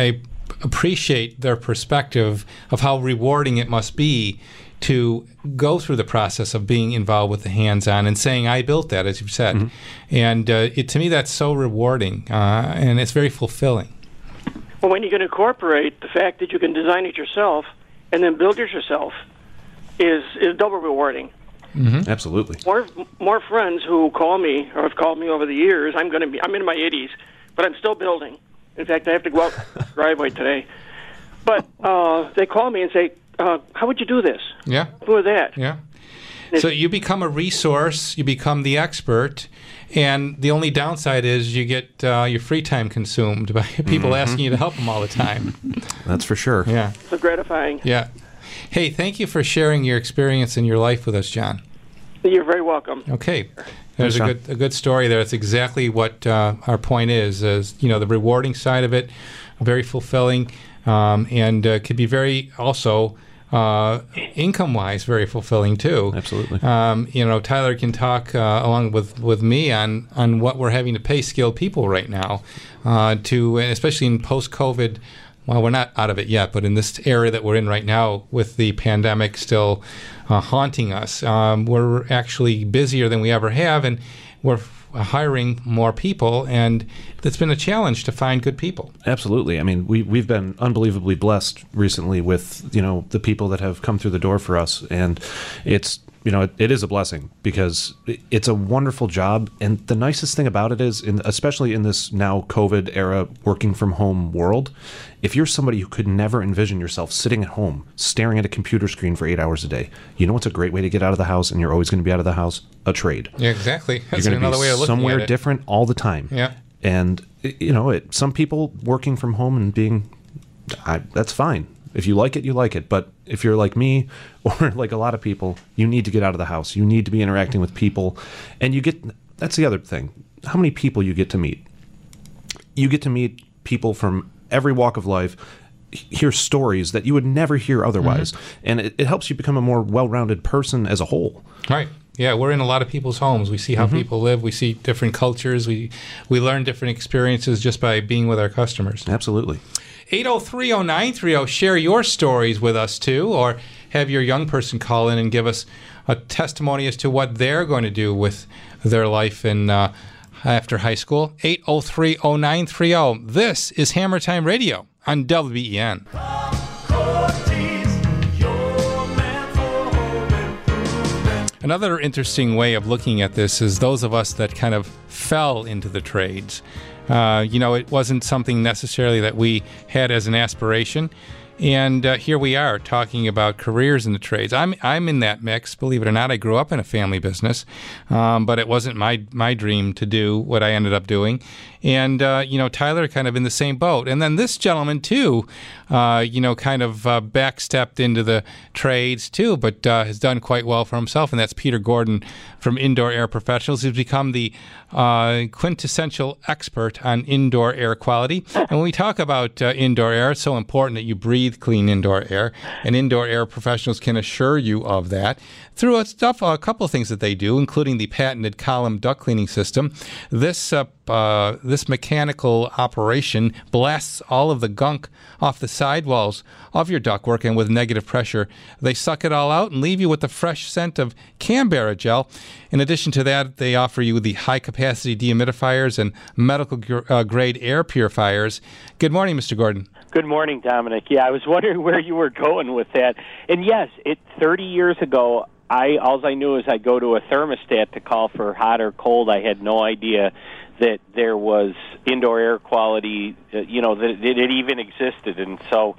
appreciate their perspective of how rewarding it must be to go through the process of being involved with the hands-on and saying, I built that, as you've said. Mm-hmm. And to me, that's so rewarding, and it's very fulfilling. Well, when you can incorporate the fact that you can design it yourself and then build it yourself is double rewarding. Mm-hmm. Absolutely. More friends who call me or have called me over the years. I'm in my 80s, but I'm still building. In fact, I have to go out the driveway today. But they call me and say, how would you do this? Yeah. Do that. Yeah. So you become a resource, you become the expert, and the only downside is you get your free time consumed by people asking you to help them all the time. That's for sure. Yeah. So gratifying. Yeah. Hey, thank you for sharing your experience in your life with us, John. You're very welcome. Okay. There's a good story there. It's exactly what our point is the rewarding side of it, very fulfilling, and could be very also income-wise very fulfilling too. Absolutely. Tyler can talk along with me on what we're having to pay skilled people right now, especially in post-COVID. Well, we're not out of it yet, but in this area that we're in right now with the pandemic still haunting us, we're actually busier than we ever have, and we're hiring more people, and it's been a challenge to find good people. Absolutely. I mean, we've been unbelievably blessed recently with, the people that have come through the door for us, and it's, it is a blessing because it's a wonderful job. And the nicest thing about it is, especially in this now COVID era working from home world, if you're somebody who could never envision yourself sitting at home, staring at a computer screen for 8 hours a day, you know what's a great way to get out of the house, and you're always going to be out of the house? A trade. Yeah, exactly. That's you're going another to be way of looking somewhere at it. different all the time. Yeah. And, some people working from home and being, that's fine. If you like it, you like it. But if you're like me or like a lot of people, you need to get out of the house. You need to be interacting with people. And that's the other thing. How many people you get to meet? You get to meet people from every walk of life, hear stories that you would never hear otherwise. Mm-hmm. And it helps you become a more well-rounded person as a whole. Right. Yeah, we're in a lot of people's homes. We see how people live. We see different cultures. We learn different experiences just by being with our customers. Absolutely. 803-0930. Share your stories with us, too, or have your young person call in and give us a testimony as to what they're going to do with their life after high school. 803-0930. This is Hammer Time Radio on WBEN. Another interesting way of looking at this is those of us that kind of fell into the trades. It wasn't something necessarily that we had as an aspiration. And here we are talking about careers in the trades. I'm in that mix. Believe it or not, I grew up in a family business, but it wasn't my dream to do what I ended up doing. And, Tyler kind of in the same boat. And then this gentleman, too, kind of backstepped into the trades, too, but has done quite well for himself. And that's Peter Gordon from Indoor Air Professionals, who's become the quintessential expert on indoor air quality. And when we talk about indoor air, it's so important that you breathe clean indoor air. And Indoor Air Professionals can assure you of that through a couple of things that they do, including the patented column duct cleaning system. This mechanical operation blasts all of the gunk off the sidewalls of your ductwork, and with negative pressure, they suck it all out and leave you with the fresh scent of Canberra gel. In addition to that, they offer you the high-capacity dehumidifiers and medical-grade air purifiers. Good morning, Mr. Gordon. Good morning, Dominic. Yeah, I was wondering where you were going with that. And yes, 30 years ago, all I knew is I go to a thermostat to call for hot or cold. I had no idea that there was indoor air quality, that it even existed. And so,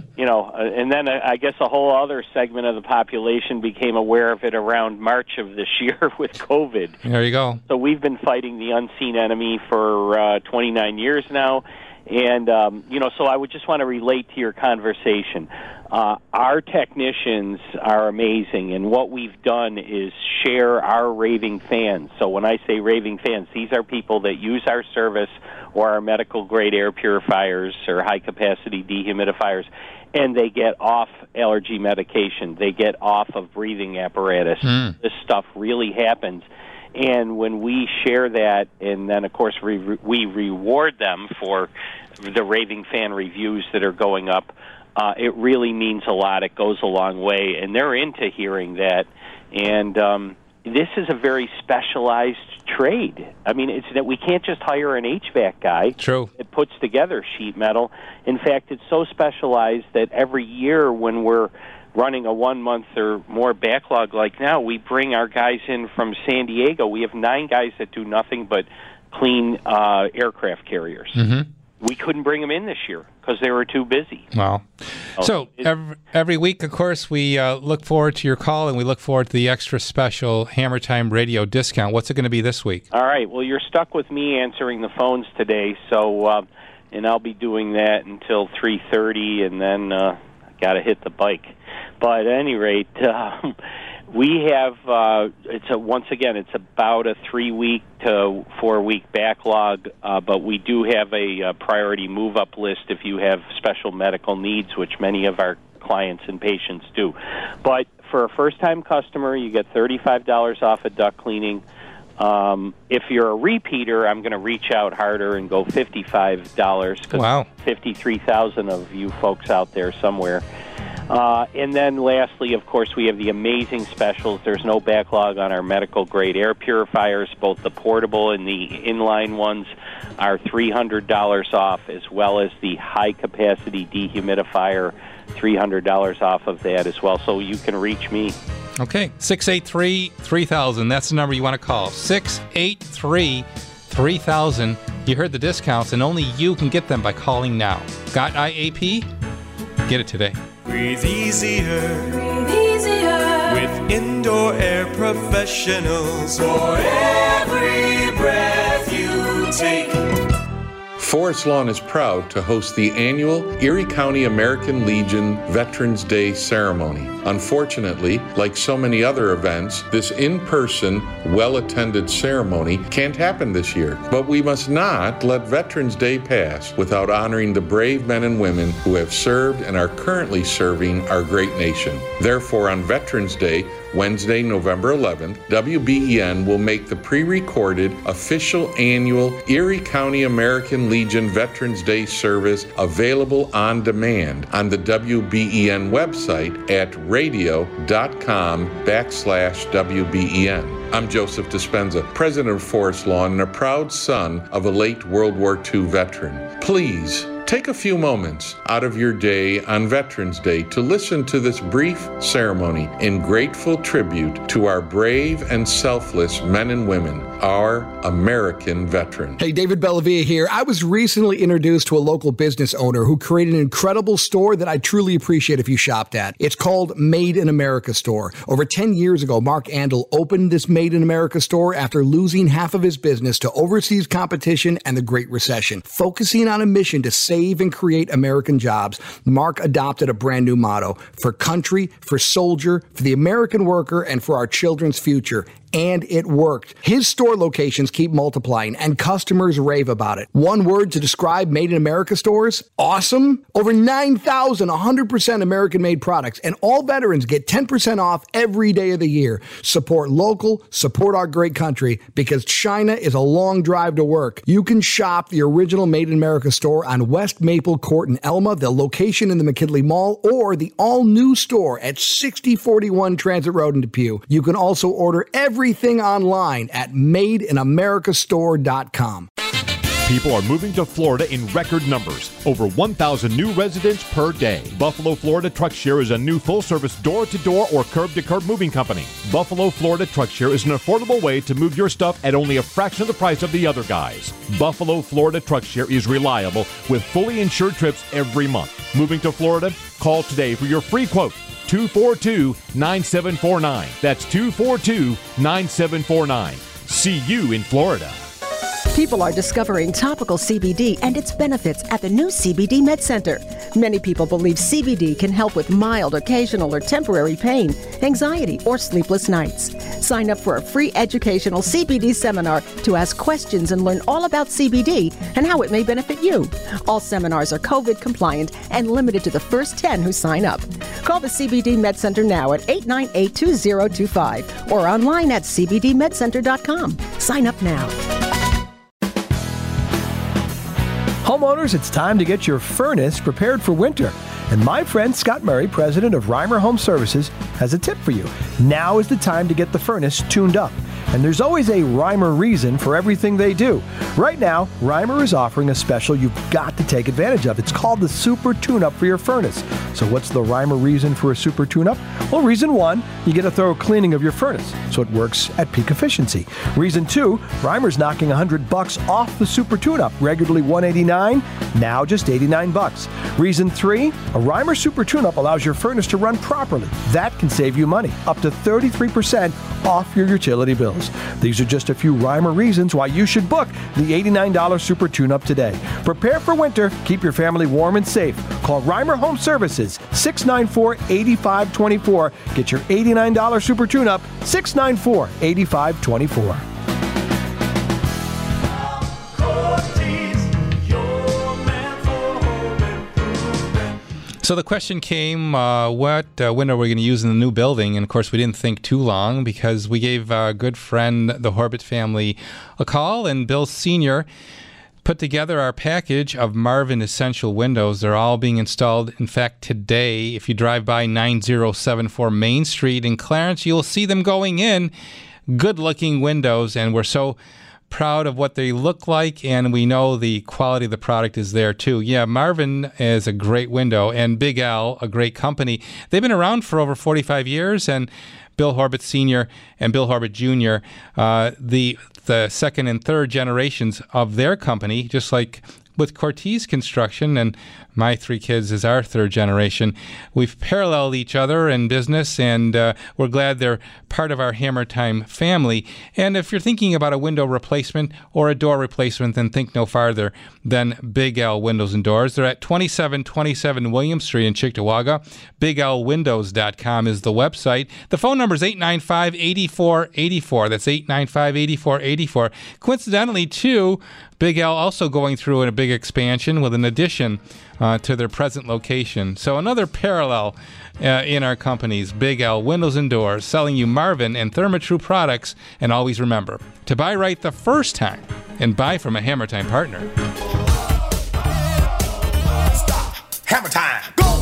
and then I guess a whole other segment of the population became aware of it around March of this year with COVID. There you go. So we've been fighting the unseen enemy for 29 years now. And, so I would just want to relate to your conversation. Our technicians are amazing, and what we've done is share our raving fans. So when I say raving fans, these are people that use our service or our medical-grade air purifiers or high-capacity dehumidifiers, and they get off allergy medication. They get off of breathing apparatus. This stuff really happens. And when we share that, and then, of course, we reward them for the raving fan reviews that are going up. It really means a lot. It goes a long way, and they're into hearing that. And this is a very specialized trade. I mean, it's that we can't just hire an HVAC guy. True. That puts together sheet metal. In fact, it's so specialized that every year when we're running a 1 month or more backlog like now, we bring our guys in from San Diego. We have 9 guys that do nothing but clean aircraft carriers. Mm-hmm. We couldn't bring them in this year because they were too busy. Wow. So every week, of course, we look forward to your call, and we look forward to the extra special Hammer Time Radio discount. What's it going to be this week? All right. Well, you're stuck with me answering the phones today, so and I'll be doing that until 3:30, and then got to hit the bike. But at any rate, we have once again, it's about a 3-week to 4-week backlog, but we do have a priority move-up list if you have special medical needs, which many of our clients and patients do. But for a first-time customer, you get $35 off of duct cleaning. If you're a repeater, I'm going to reach out harder and go $55. Wow. 53,000 of you folks out there somewhere. And then lastly, of course, we have the amazing specials. There's no backlog on our medical-grade air purifiers. Both the portable and the inline ones are $300 off, as well as the high-capacity dehumidifier, $300 off of that as well. So you can reach me. Okay, 683-3000. That's the number you want to call. 683-3000. You heard the discounts, and only you can get them by calling now. Got IAP? Get it today. Breathe easier. Breathe easier. With indoor air professionals. For every breath you take. Forest Lawn is proud to host the annual Erie County American Legion Veterans Day ceremony. Unfortunately, like so many other events, this in-person, well-attended ceremony can't happen this year. But we must not let Veterans Day pass without honoring the brave men and women who have served and are currently serving our great nation. Therefore, on Veterans Day, Wednesday, November 11th, WBEN will make the pre-recorded official annual Erie County American Legion Veterans Day service available on demand on the WBEN website at radio.com/WBEN. I'm Joseph Dispenza, president of Forest Lawn and a proud son of a late World War II veteran. Please, take a few moments out of your day on Veterans Day to listen to this brief ceremony in grateful tribute to our brave and selfless men and women, our American veterans. Hey, David Bellavia here. I was recently introduced to a local business owner who created an incredible store that I truly appreciate if you shopped at. It's called Made in America Store. Over 10 years ago, Mark Andel opened this Made in America store after losing half of his business to overseas competition and the Great Recession. Focusing on a mission to save and create American jobs, Mark adopted a brand new motto: for country, for soldier, for the American worker, and for our children's future. And it worked. His store locations keep multiplying, and customers rave about it. One word to describe Made in America stores: awesome. Over 9,000 100% American-made products, and all veterans get 10% off every day of the year. Support local, support our great country, because China is a long drive to work. You can shop the original Made in America store on West Maple Court in Elma, the location in the McKinley Mall, or the all-new store at 6041 Transit Road in Depew. You can also order everything online at madeinamericastore.com. People are moving to Florida in record numbers. Over 1,000 new residents per day. Buffalo Florida Truck Share is a new full-service door-to-door or curb-to-curb moving company. Buffalo Florida Truck Share is an affordable way to move your stuff at only a fraction of the price of the other guys. Buffalo Florida Truck Share is reliable with fully insured trips every month. Moving to Florida? Call today for your free quote. 242-9749. That's 242-9749. See you in Florida. People are discovering topical CBD and its benefits at the new CBD Med Center. Many people believe CBD can help with mild, occasional, or temporary pain, anxiety, or sleepless nights. Sign up for a free educational CBD seminar to ask questions and learn all about CBD and how it may benefit you. All seminars are COVID compliant and limited to the first 10 who sign up. Call the CBD Med Center now at 898-2025 or online at cbdmedcenter.com. Sign up now. Homeowners, it's time to get your furnace prepared for winter. And my friend Scott Murray, president of Reimer Home Services, has a tip for you. Now is the time to get the furnace tuned up. And there's always a Reimer reason for everything they do. Right now, Reimer is offering a special you've got to take advantage of. It's called the Super Tune-Up for your furnace. So what's the Reimer reason for a Super Tune-Up? Well, reason 1, you get a thorough cleaning of your furnace, so it works at peak efficiency. Reason 2, Reimer's knocking $100 off the Super Tune-Up, regularly $189, now just $89. Reason 3, a Reimer Super Tune-Up allows your furnace to run properly. That can save you money, up to 33% off your utility bills. These are just a few Reimer reasons why you should book the $89 Super Tune-Up today. Prepare for winter. Keep your family warm and safe. Call Reimer Home Services, 694-8524. Get your $89 Super Tune-Up, 694-8524. So the question came, what window are we going to use in the new building? And, of course, we didn't think too long because we gave our good friend, the Horbit family, a call, and Bill Sr. put together our package of Marvin Essential Windows. They're all being installed. In fact, today, if you drive by 9074 Main Street in Clarence, you'll see them going in. Good-looking windows, and we're so proud of what they look like, and we know the quality of the product is there too. Yeah, Marvin is a great window, and Big L, a great company. They've been around for over 45 years, and Bill Horbit Sr. and Bill Horbit Jr., the second and third generations of their company, just like with Cortez Construction, and my 3 kids is our third generation. We've paralleled each other in business, and we're glad they're part of our Hammer Time family. And if you're thinking about a window replacement or a door replacement, then think no farther than Big L Windows and Doors. They're at 2727 William Street in Cheektowaga. BigLWindows.com is the website. The phone number is 895-8484. That's 895-8484. Coincidentally, too, Big L also going through a big expansion with an addition to their present location. So another parallel in our companies, Big L Windows and Doors, selling you Marvin and Therma-Tru products. And always remember, to buy right the first time and buy from a Hammer Time partner. Hammer Time.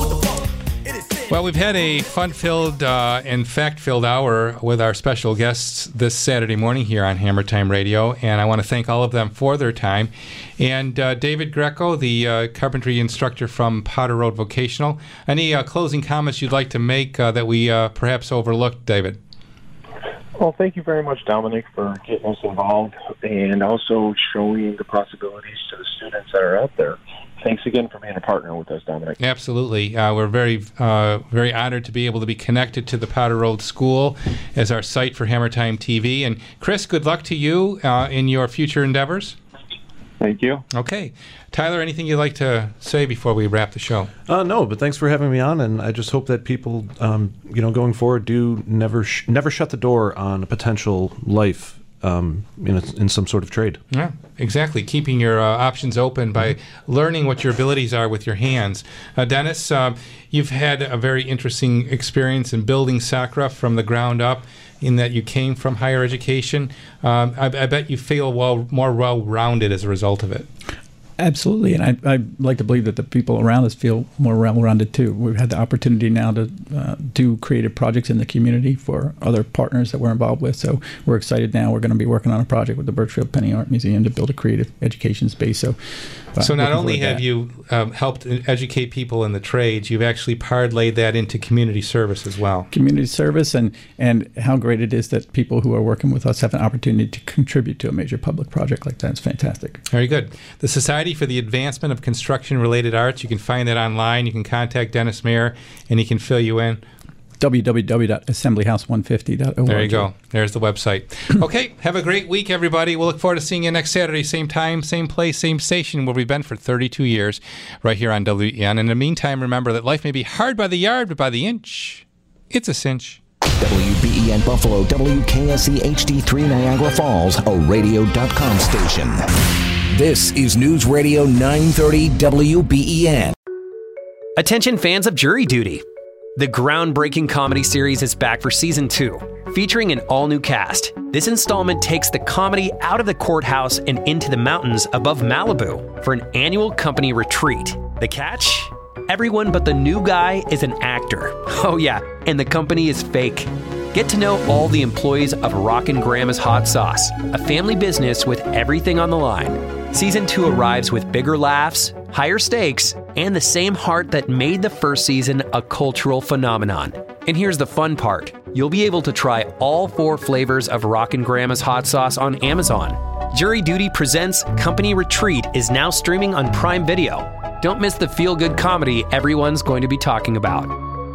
Well, we've had a fun-filled and fact-filled hour with our special guests this Saturday morning here on Hammer Time Radio, and I want to thank all of them for their time. And David Greco, the carpentry instructor from Potter Road Vocational, any closing comments you'd like to make that we perhaps overlooked, David? Well, thank you very much, Dominic, for getting us involved and also showing the possibilities to the students that are out there. Thanks again for being a partner with us, Dominic. Absolutely. We're very honored to be able to be connected to the Potter Road School as our site for Hammer Time TV. And Chris, good luck to you in your future endeavors. Thank you. Okay. Tyler, anything you'd like to say before we wrap the show? No, but thanks for having me on, and I just hope that people, going forward, do never shut the door on a potential life in some sort of trade. Yeah, exactly. Keeping your options open by learning what your abilities are with your hands. Dennis, you've had a very interesting experience in building Sacra from the ground up, in that you came from higher education. I bet you feel more well-rounded as a result of it. Absolutely, and I like to believe that the people around us feel more well-rounded too. We've had the opportunity now to do creative projects in the community for other partners that we're involved with. So we're excited now. We're going to be working on a project with the Birchfield Penny Art Museum to build a creative education space. So not only have you helped educate people in the trades, you've actually parlayed that into community service as well. Community service, and how great it is that people who are working with us have an opportunity to contribute to a major public project like that. It's fantastic. Very good. The Society for the Advancement of Construction-Related Arts, you can find that online. You can contact Dennis Mayer, and he can fill you in. www.assemblyhouse150.org. There you go. There's the website. Okay, have a great week, everybody. We'll look forward to seeing you next Saturday, same time, same place, same station, where we've been for 32 years, right here on WEN. And in the meantime, remember that life may be hard by the yard, but by the inch, it's a cinch. WBEN Buffalo, WKSE HD3 Niagara Falls, a radio.com station. This is News Radio 930 WBEN. Attention fans of Jury Duty. The groundbreaking comedy series is back for Season 2. featuring an all-new cast. This installment takes the comedy out of the courthouse and into the mountains above Malibu for an annual company retreat. The catch? Everyone but the new guy is an actor. Oh yeah, and the company is fake. Get to know all the employees of Rockin' Grandma's Hot Sauce, a family business with everything on the line. Season 2 arrives with bigger laughs, higher stakes, and the same heart that made the first season a cultural phenomenon. And here's the fun part. You'll be able to try all 4 flavors of Rockin' Grandma's Hot Sauce on Amazon. Jury Duty Presents Company Retreat is now streaming on Prime Video. Don't miss the feel-good comedy everyone's going to be talking about.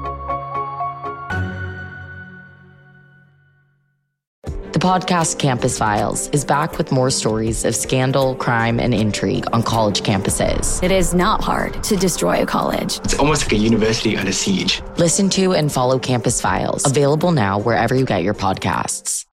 The podcast Campus Files is back with more stories of scandal, crime, and intrigue on college campuses. It is not hard to destroy a college. It's almost like a university under siege. Listen to and follow Campus Files, available now wherever you get your podcasts.